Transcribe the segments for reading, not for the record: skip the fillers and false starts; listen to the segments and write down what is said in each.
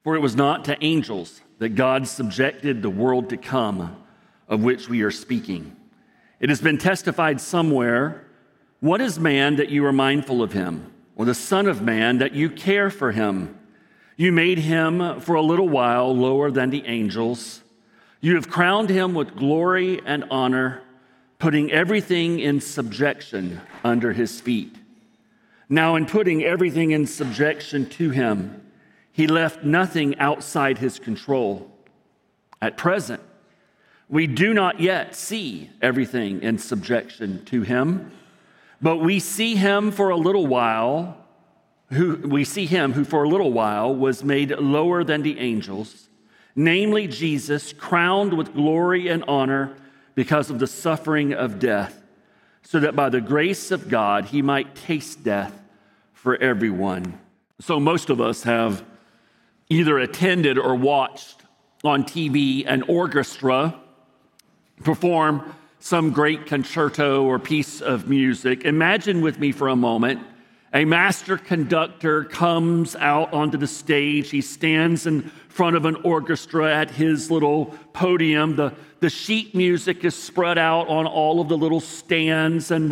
For it was not to angels that God subjected the world to come, of which we are speaking. It has been testified somewhere, what is man that you are mindful of him, or the Son of Man that you care for him? You made him for a little while lower than the angels. You have crowned him with glory and honor, putting everything in subjection under his feet. Now, in putting everything in subjection to him, he left nothing outside his control. At present, we do not yet see everything in subjection to him, but we see him for a little while, who for a little while was made lower than the angels, namely Jesus, crowned with glory and honor because of the suffering of death, so that by the grace of God he might taste death for everyone. So most of us have either attended or watched on TV an orchestra perform some great concerto or piece of music. Imagine with me for a moment, a master conductor comes out onto the stage. He stands in front of an orchestra at his little podium. The sheet music is spread out on all of the little stands, and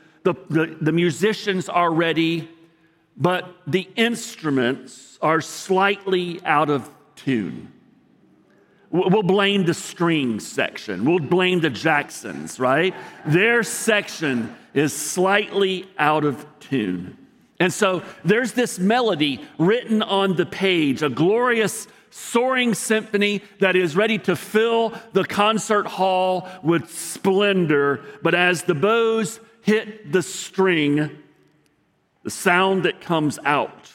the musicians are ready, but the instruments are slightly out of tune. We'll blame the strings section. We'll blame the Jacksons, right? Their section is slightly out of tune. And so there's this melody written on the page, a glorious soaring symphony that is ready to fill the concert hall with splendor. But as the bows hit the string, the sound that comes out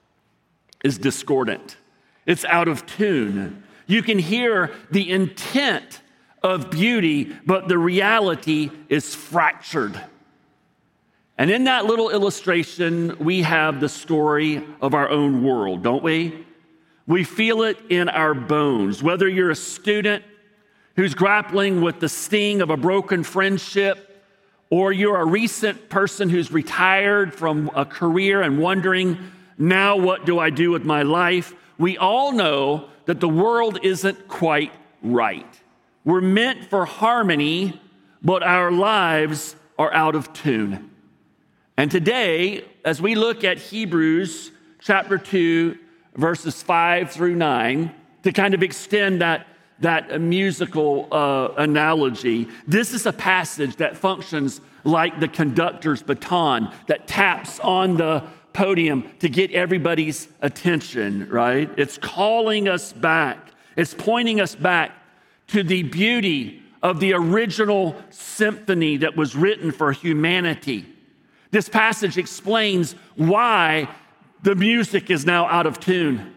is discordant. It's out of tune. You can hear the intent of beauty, but the reality is fractured. And in that little illustration, we have the story of our own world, don't we? We feel it in our bones. Whether you're a student who's grappling with the sting of a broken friendship, or you're a recent person who's retired from a career and wondering, now what do I do with my life? We all know that the world isn't quite right. We're meant for harmony, but our lives are out of tune. And today, as we look at Hebrews chapter 2, verses 5 through 9, to kind of extend that musical analogy, this is a passage that functions like the conductor's baton that taps on the podium to get everybody's attention, right? It's calling us back. It's pointing us back to the beauty of the original symphony that was written for humanity. This passage explains why the music is now out of tune.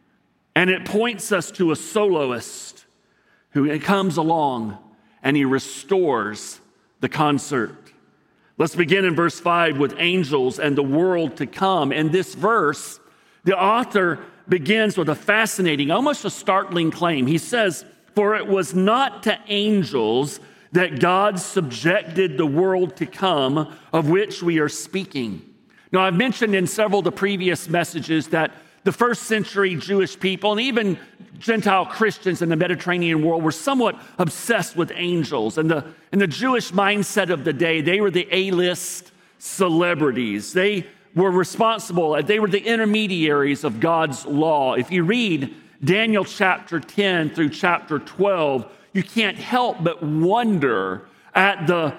And it points us to a soloist who comes along and he restores the concert. Let's begin in verse 5 with angels and the world to come. In this verse, the author begins with a fascinating, almost a startling claim. He says, "For it was not to angels that God subjected the world to come, of which we are speaking." Now, I've mentioned in several of the previous messages that the first century Jewish people and even Gentile Christians in the Mediterranean world were somewhat obsessed with angels. And the Jewish mindset of the day, they were the A-list celebrities. They were responsible, they were the intermediaries of God's law. If you read Daniel chapter 10 through chapter 12, you can't help but wonder at the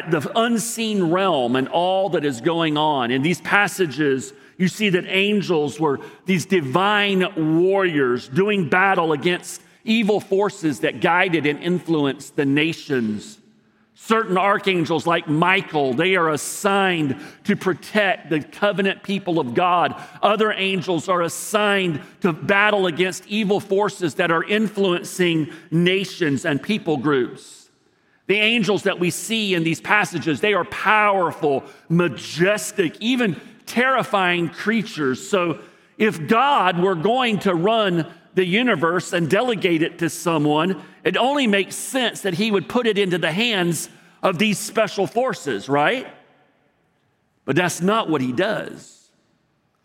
unseen realm and all that is going on. In these passages, you see that angels were these divine warriors doing battle against evil forces that guided and influenced the nations. Certain archangels like Michael, they are assigned to protect the covenant people of God. Other angels are assigned to battle against evil forces that are influencing nations and people groups. The angels that we see in these passages, they are powerful, majestic, even terrifying creatures. So if God were going to run the universe and delegate it to someone, it only makes sense that he would put it into the hands of these special forces, right? But that's not what he does.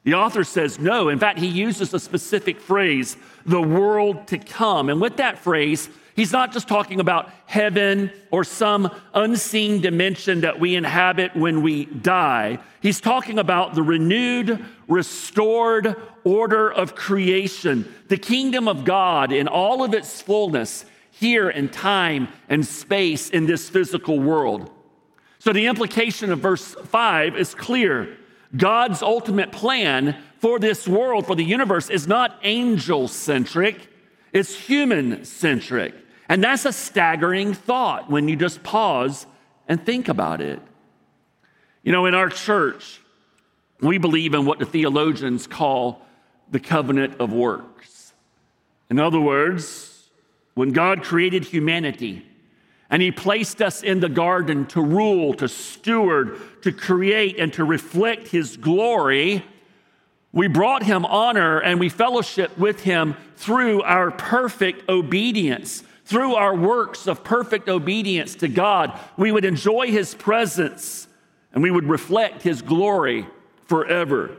The author says no. In fact, he uses a specific phrase, the world to come. And with that phrase, he's not just talking about heaven or some unseen dimension that we inhabit when we die. He's talking about the renewed, restored order of creation, the kingdom of God in all of its fullness here in time and space in this physical world. So the implication of verse 5 is clear. God's ultimate plan for this world, for the universe, is not angel-centric, it's human-centric. And that's a staggering thought when you just pause and think about it. You know, in our church, we believe in what the theologians call the covenant of works. In other words, when God created humanity, and he placed us in the garden to rule, to steward, to create, and to reflect his glory, we brought him honor and we fellowship with him through our perfect obedience, through our works of perfect obedience to God. We would enjoy his presence and we would reflect his glory forever.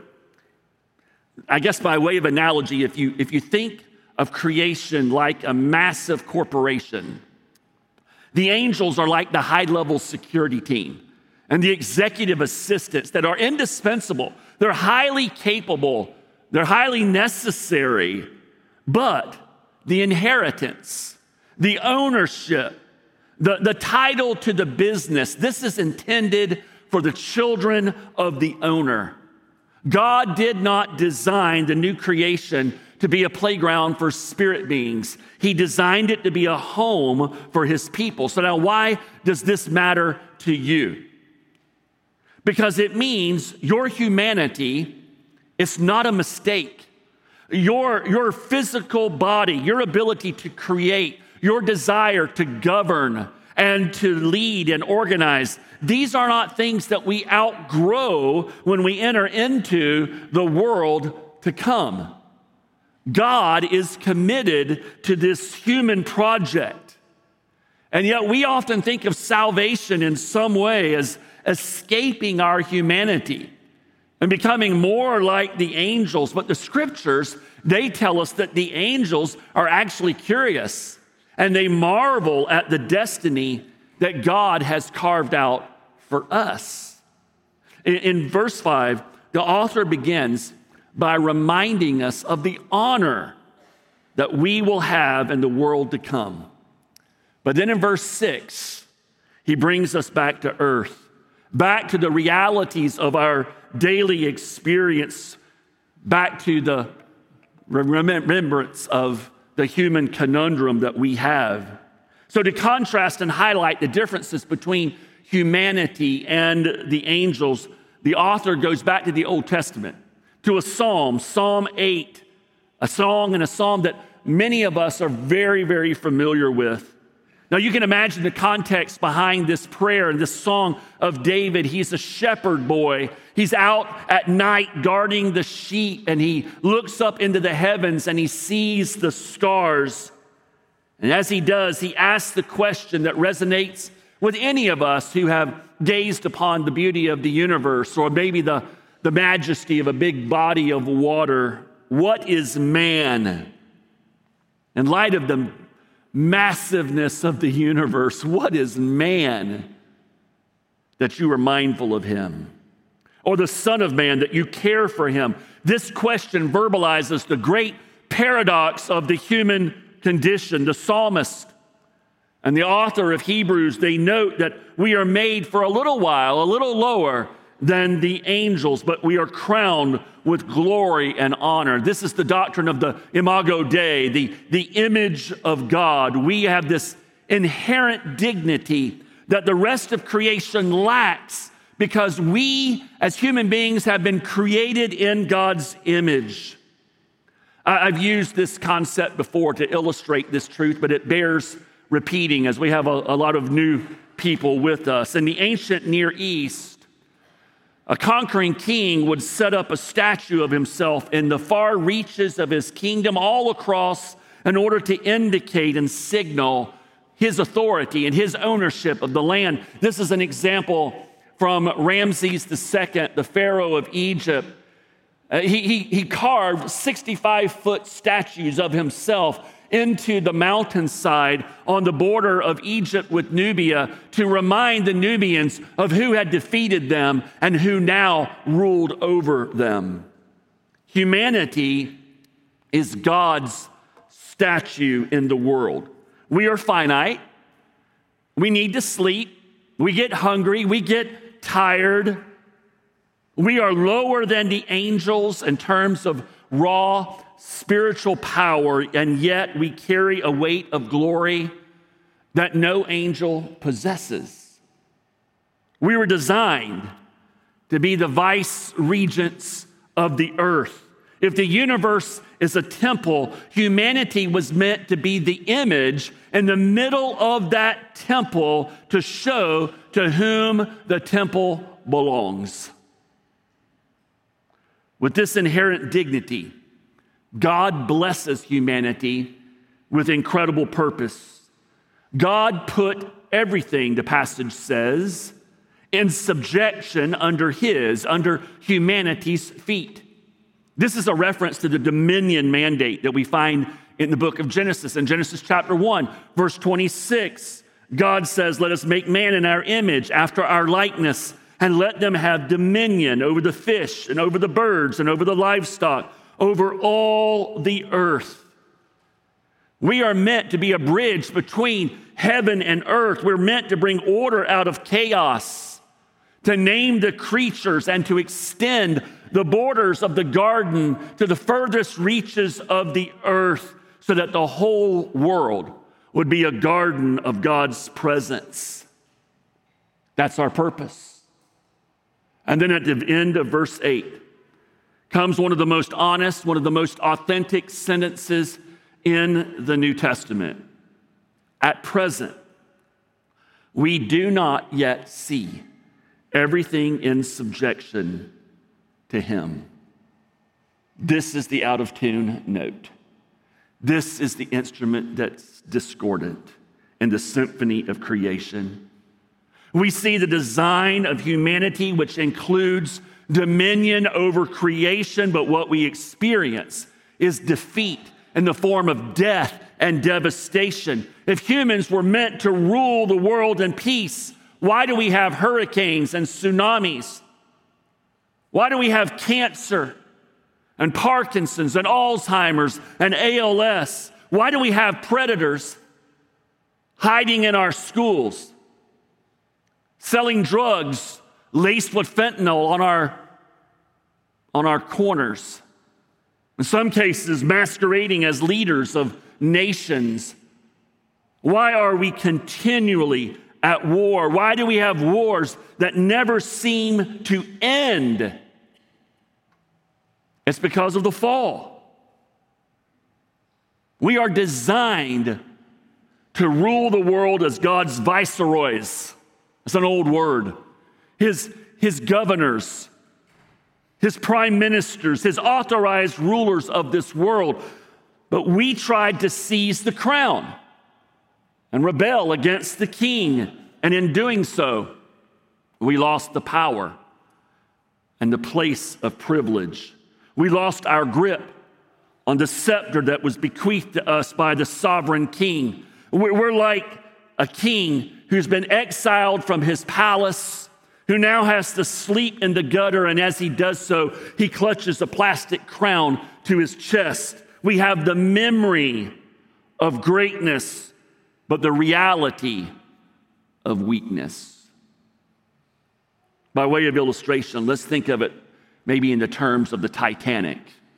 I guess by way of analogy, if you think of creation like a massive corporation, the angels are like the high-level security team and the executive assistants that are indispensable. They're highly capable. They're highly necessary. But the inheritance, the ownership, the title to the business, this is intended for the children of the owner. God did not design the new creation to be a playground for spirit beings. He designed it to be a home for his people. So now why does this matter to you? Because it means your humanity is not a mistake. Your physical body, your ability to create, your desire to govern and to lead and organize, these are not things that we outgrow when we enter into the world to come. God is committed to this human project. And yet we often think of salvation in some way as escaping our humanity and becoming more like the angels. But the scriptures, they tell us that the angels are actually curious and they marvel at the destiny that God has carved out for us. In verse 5, the author begins by reminding us of the honor that we will have in the world to come. But then in verse 6, he brings us back to earth, back to the realities of our daily experience, back to the remembrance of the human conundrum that we have. So to contrast and highlight the differences between humanity and the angels, the author goes back to the Old Testament, to a psalm, Psalm 8, a song and a psalm that many of us are very, very familiar with. Now you can imagine the context behind this prayer and this song of David. He's a shepherd boy. He's out at night guarding the sheep, and he looks up into the heavens and he sees the stars. And as he does, he asks the question that resonates with any of us who have gazed upon the beauty of the universe, or maybe the majesty of a big body of water. What is man? In light of the massiveness of the universe, what is man that you are mindful of him? Or the Son of Man that you care for him? This question verbalizes the great paradox of the human condition. The psalmist and the author of Hebrews, they note that we are made for a little while, a little lower than the angels, but we are crowned with glory and honor. This is the doctrine of the Imago Dei, the image of God. We have this inherent dignity that the rest of creation lacks because we as human beings have been created in God's image. I've used this concept before to illustrate this truth, but it bears repeating as we have a lot of new people with us. In the ancient Near East, a conquering king would set up a statue of himself in the far reaches of his kingdom all across in order to indicate and signal his authority and his ownership of the land. This is an example from Ramses II, the Pharaoh of Egypt. He carved 65-foot statues of himself into the mountainside on the border of Egypt with Nubia to remind the Nubians of who had defeated them and who now ruled over them. Humanity is God's statue in the world. We are finite. We need to sleep. We get hungry. We get tired. We are lower than the angels in terms of raw spiritual power, and yet we carry a weight of glory that no angel possesses. We were designed to be the vice regents of the earth. If the universe is a temple, humanity was meant to be the image in the middle of that temple to show to whom the temple belongs. With this inherent dignity, God blesses humanity with incredible purpose. God put everything, the passage says, in subjection under humanity's feet. This is a reference to the dominion mandate that we find in the book of Genesis. In Genesis chapter 1, verse 26, God says, "Let us make man in our image, after our likeness, and let them have dominion over the fish and over the birds and over the livestock, over all the earth." We are meant to be a bridge between heaven and earth. We're meant to bring order out of chaos, to name the creatures and to extend the borders of the garden to the furthest reaches of the earth so that the whole world would be a garden of God's presence. That's our purpose. And then at the end of verse 8 comes one of the most honest, one of the most authentic sentences in the New Testament. At present, we do not yet see everything in subjection to him. This is the out-of-tune note. This is the instrument that's discordant in the symphony of creation. We see the design of humanity, which includes dominion over creation, but what we experience is defeat in the form of death and devastation. If humans were meant to rule the world in peace, why do we have hurricanes and tsunamis? Why do we have cancer and Parkinson's and Alzheimer's and ALS? Why do we have predators hiding in our schools, selling drugs laced with fentanyl on our corners? In some cases, masquerading as leaders of nations. Why are we continually at war? Why do we have wars that never seem to end? It's because of the fall. We are designed to rule the world as God's viceroys. It's an old word. His governors, his prime ministers, his authorized rulers of this world. But we tried to seize the crown and rebel against the king. And in doing so, we lost the power and the place of privilege. We lost our grip on the scepter that was bequeathed to us by the sovereign king. We're like a king who's been exiled from his palace, who now has to sleep in the gutter, and as he does so, he clutches a plastic crown to his chest. We have the memory of greatness, but the reality of weakness. By way of illustration, let's think of it maybe in the terms of the Titanic.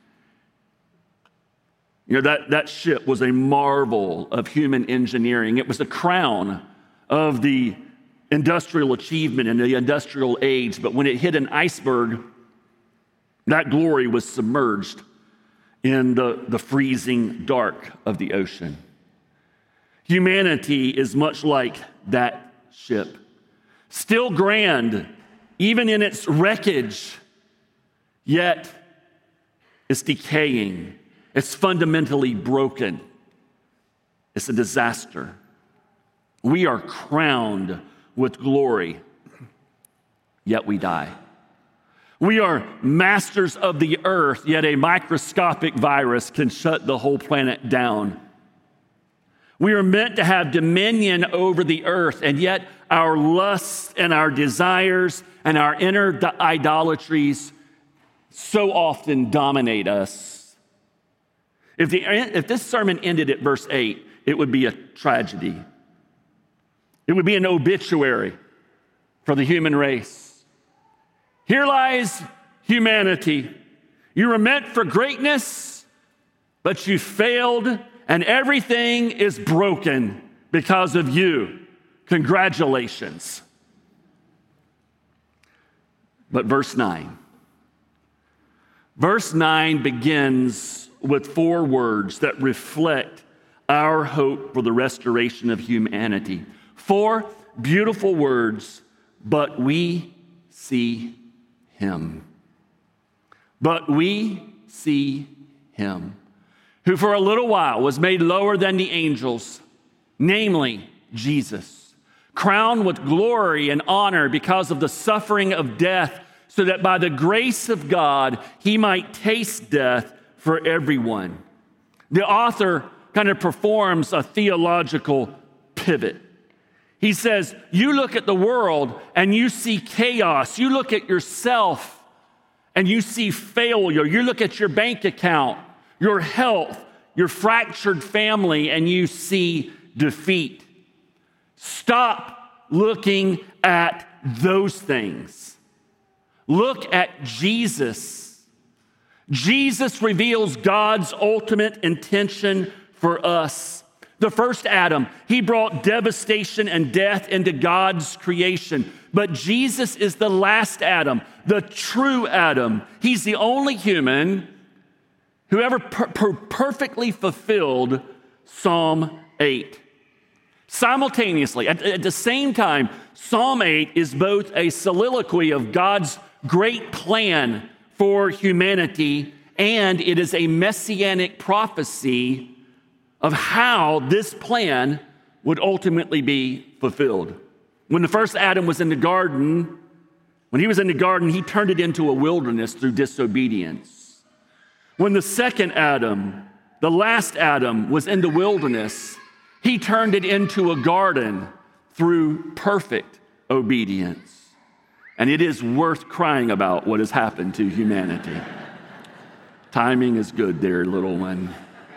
You know, that ship was a marvel of human engineering. It was the crown of the industrial achievement in the industrial age, but when it hit an iceberg, that glory was submerged in the freezing dark of the ocean. Humanity is much like that ship, still grand, even in its wreckage, yet it's decaying. It's fundamentally broken. It's a disaster. We are crowned with glory, yet we die. We are masters of the earth, yet a microscopic virus can shut the whole planet down. We are meant to have dominion over the earth, and yet our lusts and our desires and our inner idolatries so often dominate us. If this sermon ended at verse 8, it would be a tragedy. It would be an obituary for the human race. Here lies humanity. You were meant for greatness, but you failed, and everything is broken because of you. Congratulations. But verse 9. Verse 9 begins with 4 words that reflect our hope for the restoration of humanity. 4 beautiful words, but we see him. But we see him, who for a little while was made lower than the angels, namely Jesus, crowned with glory and honor because of the suffering of death, so that by the grace of God, he might taste death for everyone. The author kind of performs a theological pivot. He says, you look at the world and you see chaos. You look at yourself and you see failure. You look at your bank account, your health, your fractured family, and you see defeat. Stop looking at those things. Look at Jesus. Jesus reveals God's ultimate intention for us. The first Adam, he brought devastation and death into God's creation. But Jesus is the last Adam, the true Adam. He's the only human who ever perfectly fulfilled Psalm 8. Simultaneously, at the same time, Psalm 8 is both a soliloquy of God's great plan for humanity, and it is a messianic prophecy of how this plan would ultimately be fulfilled. When the first Adam was in the garden, he turned it into a wilderness through disobedience. When the second Adam, the last Adam, was in the wilderness, he turned it into a garden through perfect obedience. And it is worth crying about what has happened to humanity. Timing is good there, little one.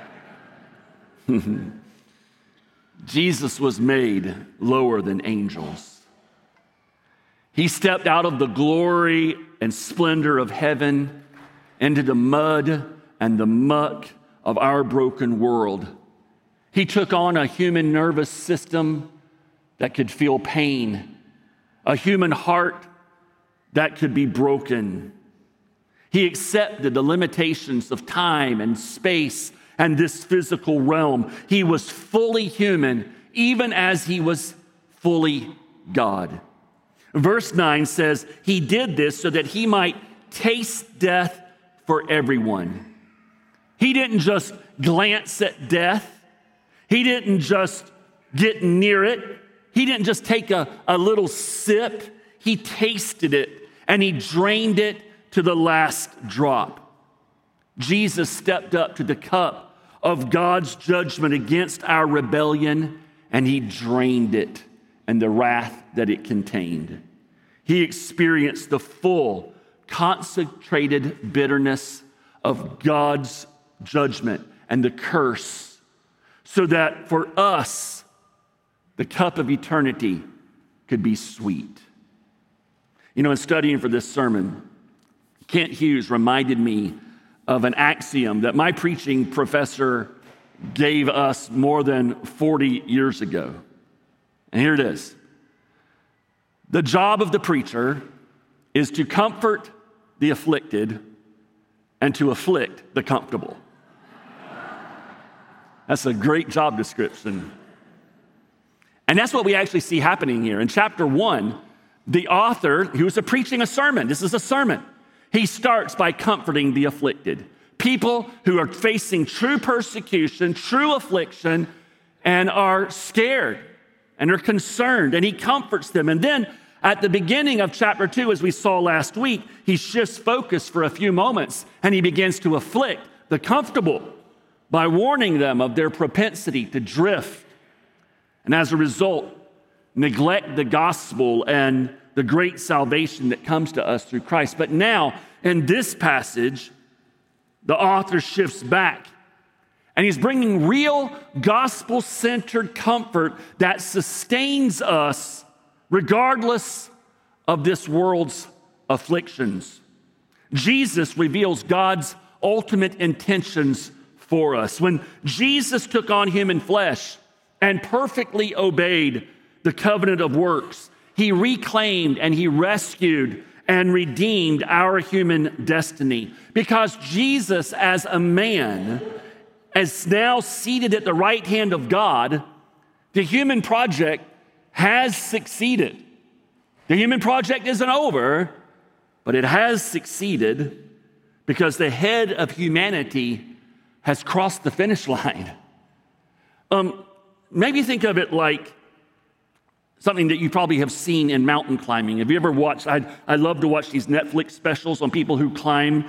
Jesus was made lower than angels. He stepped out of the glory and splendor of heaven into the mud and the muck of our broken world. He took on a human nervous system that could feel pain, a human heart that could be broken. He accepted the limitations of time and space and this physical realm. He was fully human, even as he was fully God. Verse 9 says, he did this so that he might taste death for everyone. He didn't just glance at death. He didn't just get near it. He didn't just take a little sip. He tasted it and he drained it to the last drop. Jesus stepped up to the cup of God's judgment against our rebellion, and he drained it and the wrath that it contained. He experienced the full, concentrated bitterness of God's judgment and the curse, so that for us, the cup of eternity could be sweet. You know, in studying for this sermon, Kent Hughes reminded me of an axiom that my preaching professor gave us more than 40 years ago. And here it is. The job of the preacher is to comfort the afflicted and to afflict the comfortable. That's a great job description. And that's what we actually see happening here. In chapter 1, the author, he was preaching a sermon. This is a sermon. He starts by comforting the afflicted. People who are facing true persecution, true affliction, and are scared and are concerned. And he comforts them. And then At the beginning of chapter 2, as we saw last week, he shifts focus for a few moments and he begins to afflict the comfortable by warning them of their propensity to drift. And as a result, neglect the gospel and the great salvation that comes to us through Christ. But now, in this passage, the author shifts back and he's bringing real gospel-centered comfort that sustains us regardless of this world's afflictions. Jesus reveals God's ultimate intentions for us. When Jesus took on human flesh and perfectly obeyed the covenant of works, he reclaimed and he rescued and redeemed our human destiny. Because Jesus, as a man, is now seated at the right hand of God, the human project has succeeded. The human project isn't over, but it has succeeded because the head of humanity has crossed the finish line. Maybe think of it like something that you probably have seen in mountain climbing. Have you ever watched, I love to watch these Netflix specials on people who climb,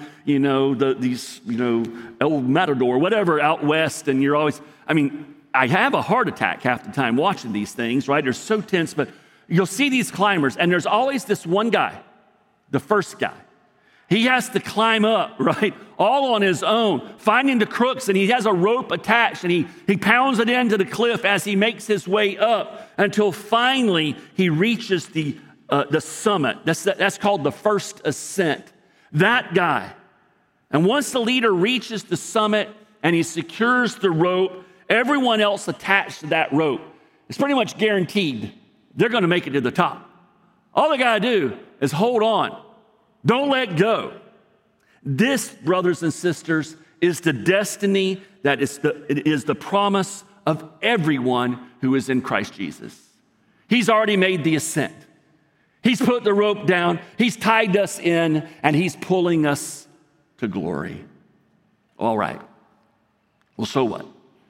El Matador, whatever, out west, and you're always, I have a heart attack half the time watching these things, right? They're so tense, but you'll see these climbers, and there's always this one guy, the first guy. He has to climb up, right, all on his own, finding the crooks, and he has a rope attached, and he pounds it into the cliff as he makes his way up until finally he reaches the summit. That's called the first ascent. That guy. And once the leader reaches the summit and he secures the rope, everyone else attached to that rope is pretty much guaranteed they're going to make it to the top. All they got to do is hold on. Don't let go. This, brothers and sisters, is the destiny that is the promise of everyone who is in Christ Jesus. He's already made the ascent. He's put the rope down. He's tied us in, and he's pulling us to glory. All right. Well, so what?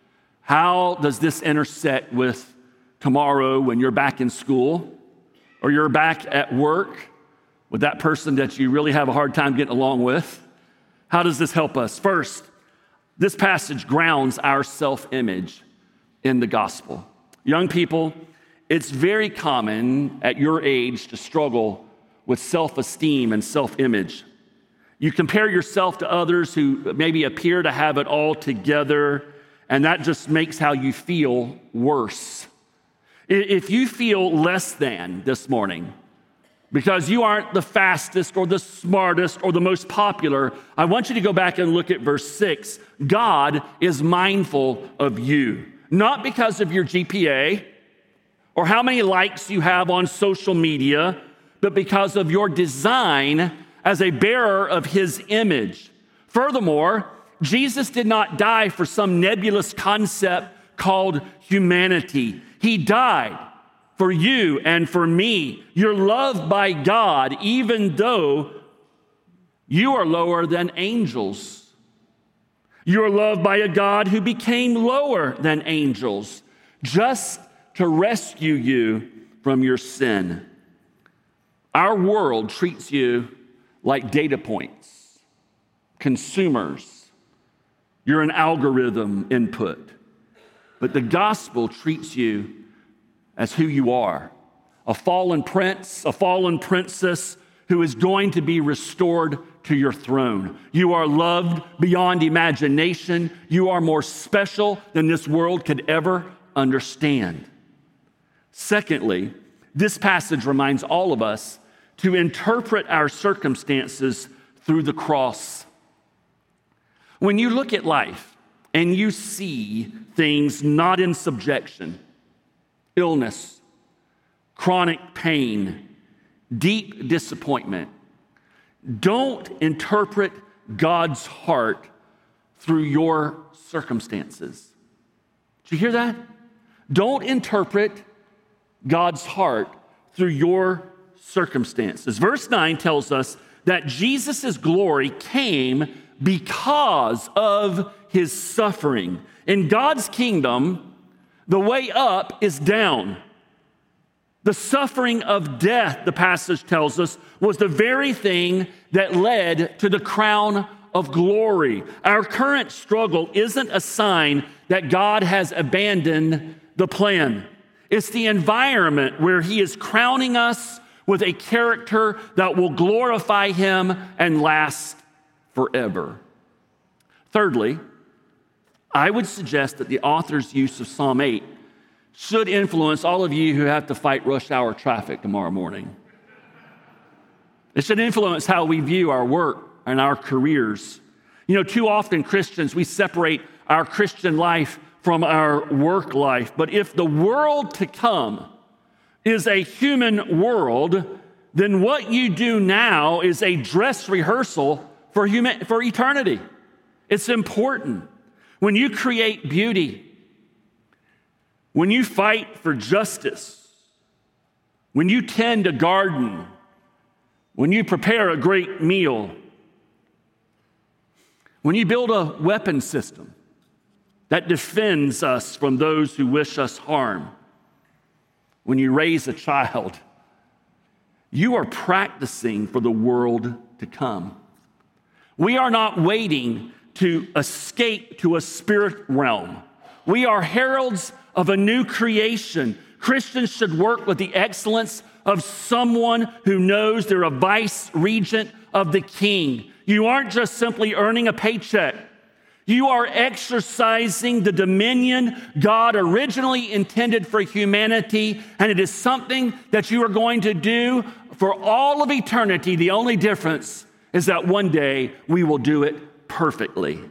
How does this intersect with tomorrow when you're back in school or you're back at work with that person that you really have a hard time getting along with? How does this help us? First, this passage grounds our self-image in the gospel. Young people, it's very common at your age to struggle with self-esteem and self-image. You compare yourself to others who maybe appear to have it all together, and that just makes how you feel worse. If you feel less than this morning because you aren't the fastest or the smartest or the most popular, I want you to go back and look at verse 6. God is mindful of you, not because of your GPA or how many likes you have on social media, but because of your design as a bearer of his image. Furthermore, Jesus did not die for some nebulous concept called humanity. He died for you and for me. You're loved by God, even though you are lower than angels. You are loved by a God who became lower than angels just to rescue you from your sin. Our world treats you like data points, consumers. You're an algorithm input. But the gospel treats you as who you are, a fallen prince, a fallen princess who is going to be restored to your throne. You are loved beyond imagination. You are more special than this world could ever understand. Secondly, this passage reminds all of us to interpret our circumstances through the cross. When you look at life and you see things not in subjection, illness, chronic pain, deep disappointment, don't interpret God's heart through your circumstances. Did you hear that? Don't interpret God's heart through your circumstances. Verse 9 tells us that Jesus' glory came because of his suffering. In God's kingdom, the way up is down. The suffering of death, the passage tells us, was the very thing that led to the crown of glory. Our current struggle isn't a sign that God has abandoned the plan. It's the environment where he is crowning us with a character that will glorify him and last forever. Thirdly, I would suggest that the author's use of Psalm 8 should influence all of you who have to fight rush hour traffic tomorrow morning. It should influence how we view our work and our careers. You know, too often Christians, we separate our Christian life from our work life. But if the world to come is a human world, then what you do now is a dress rehearsal for eternity. It's important. When you create beauty, when you fight for justice, when you tend a garden, when you prepare a great meal, when you build a weapon system that defends us from those who wish us harm, when you raise a child, you are practicing for the world to come. We are not waiting to escape to a spirit realm. We are heralds of a new creation. Christians should work with the excellence of someone who knows they're a vice regent of the king. You aren't just simply earning a paycheck. You are exercising the dominion God originally intended for humanity, and it is something that you are going to do for all of eternity. The only difference is that one day we will do it perfectly.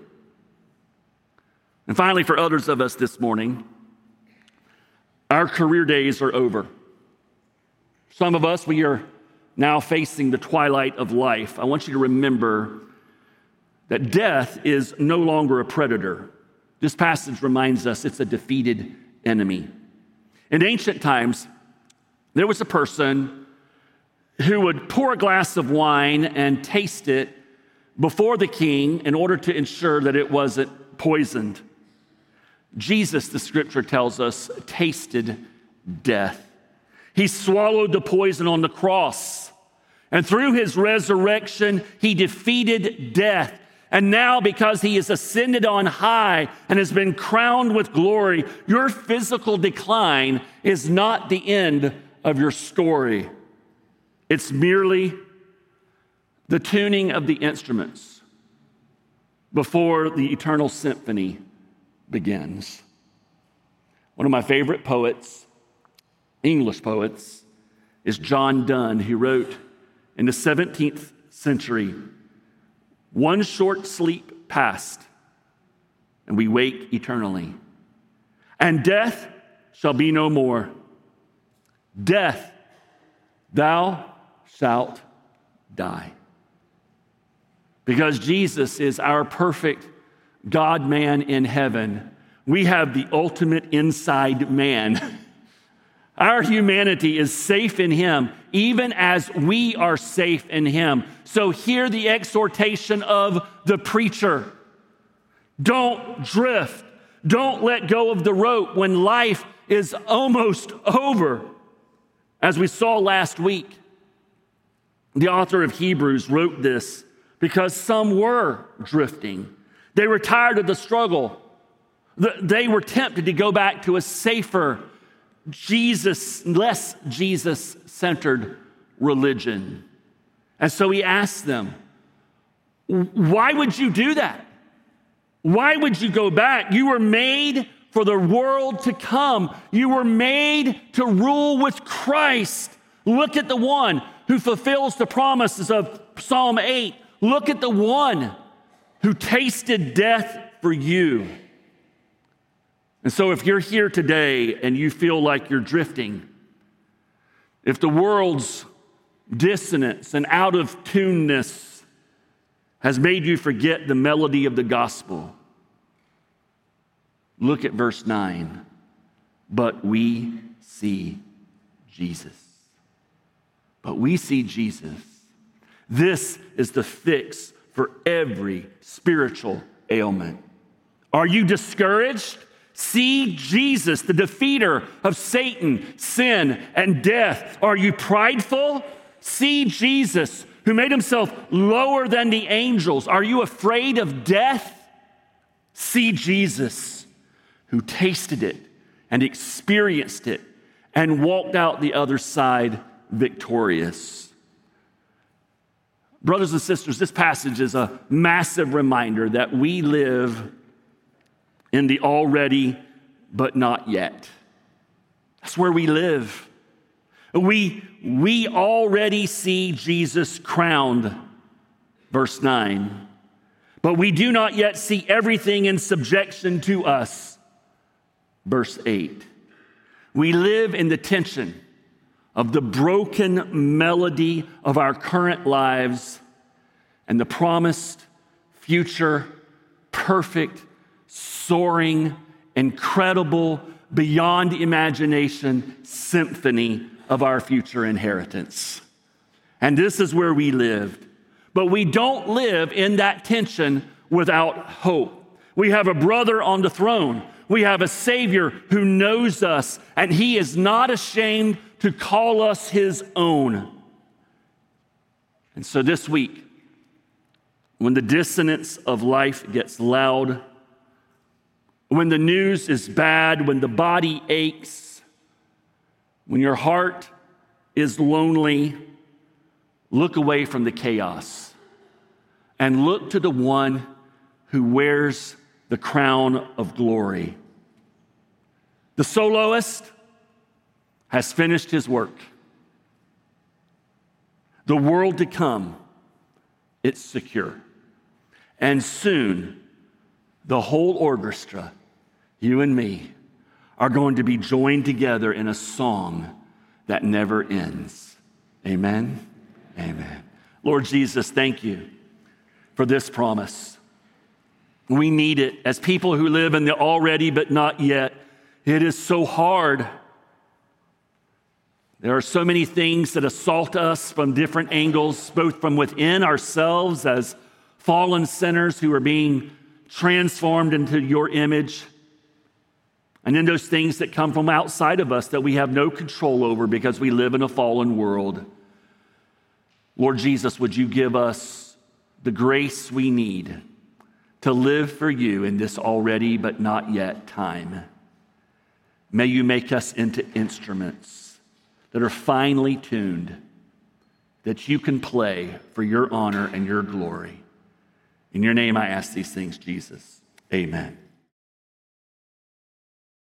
And finally, for others of us this morning, our career days are over. Some of us, we are now facing the twilight of life. I want you to remember that death is no longer a predator. This passage reminds us it's a defeated enemy. In ancient times, there was a person who would pour a glass of wine and taste it before the king in order to ensure that it wasn't poisoned. Jesus, the scripture tells us, tasted death. He swallowed the poison on the cross. And through his resurrection, he defeated death. And now, because he is ascended on high and has been crowned with glory, your physical decline is not the end of your story. It's merely the tuning of the instruments before the eternal symphony begins. One of my favorite poets, English poets, is John Donne, who wrote in the 17th century, "One short sleep past, and we wake eternally. And death shall be no more. Death, thou shalt die." Because Jesus is our perfect God-man in heaven, we have the ultimate inside man. Our humanity is safe in him, even as we are safe in him. So hear the exhortation of the preacher. Don't drift. Don't let go of the rope when life is almost over. As we saw last week, the author of Hebrews wrote this because some were drifting. They were tired of the struggle. They were tempted to go back to a safer, less Jesus-centered religion. And so he asked them, why would you do that? Why would you go back? You were made for the world to come. You were made to rule with Christ. Look at the one who fulfills the promises of Psalm 8. Look at the one who tasted death for you. And so if you're here today and you feel like you're drifting, if the world's dissonance and out of tuneness has made you forget the melody of the gospel, look at verse 9. But we see Jesus. But we see Jesus. This is the fix for every spiritual ailment. Are you discouraged? See Jesus, the defeater of Satan, sin, and death. Are you prideful? See Jesus, who made himself lower than the angels. Are you afraid of death? See Jesus, who tasted it and experienced it and walked out the other side victorious. Brothers and sisters, this passage is a massive reminder that we live in the already but not yet. That's where we live. We already see Jesus crowned, verse 9, but we do not yet see everything in subjection to us, verse 8. We live in the tension of the broken melody of our current lives and the promised future, perfect, soaring, incredible, beyond imagination symphony of our future inheritance. And this is where we lived. But we don't live in that tension without hope. We have a brother on the throne. We have a Savior who knows us, and he is not ashamed to call us his own. And so this week, when the dissonance of life gets loud, when the news is bad, when the body aches, when your heart is lonely, look away from the chaos and look to the one who wears the crown of glory. The soloist has finished his work. The world to come, it's secure. And soon, the whole orchestra, you and me, are going to be joined together in a song that never ends. Amen? Amen. Lord Jesus, thank you for this promise. We need it as people who live in the already but not yet. It is so hard. There are so many things that assault us from different angles, both from within ourselves as fallen sinners who are being transformed into your image, and then those things that come from outside of us that we have no control over because we live in a fallen world. Lord Jesus, would you give us the grace we need to live for you in this already but not yet time? May you make us into instruments that are finely tuned, that you can play for your honor and your glory. In your name I ask these things, Jesus. Amen.